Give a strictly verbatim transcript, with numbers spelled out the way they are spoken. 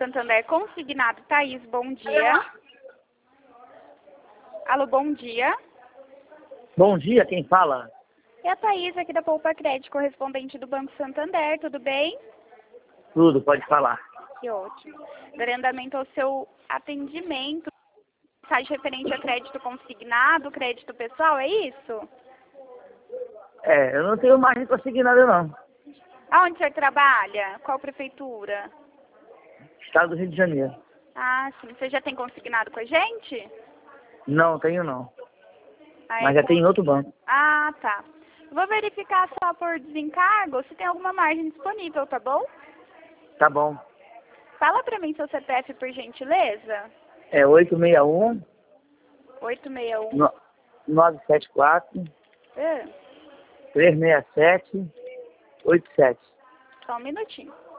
Santander consignado. Thaís, bom dia. Alô, bom dia. Bom dia, quem fala? É a Thaís aqui da Poupa Crédito, correspondente do Banco Santander, tudo bem? Tudo, pode falar. Que ótimo. Darei andamento ao seu atendimento. Faz referente a crédito consignado, crédito pessoal, é isso? É, eu não tenho margem consignada não. Aonde o senhor trabalha? Qual prefeitura? Estado do Rio de Janeiro. Ah, sim. Você já tem consignado com a gente? Não, tenho não. Ah, Mas é já com- tem em outro banco. Ah, tá. Vou verificar só por desencargo se tem alguma margem disponível, tá bom? Tá bom. Fala pra mim seu C P F, por gentileza. É oito seis um, oito seis um. no- nove sete quatro, Ah, três seis sete, oito sete. só um minutinho.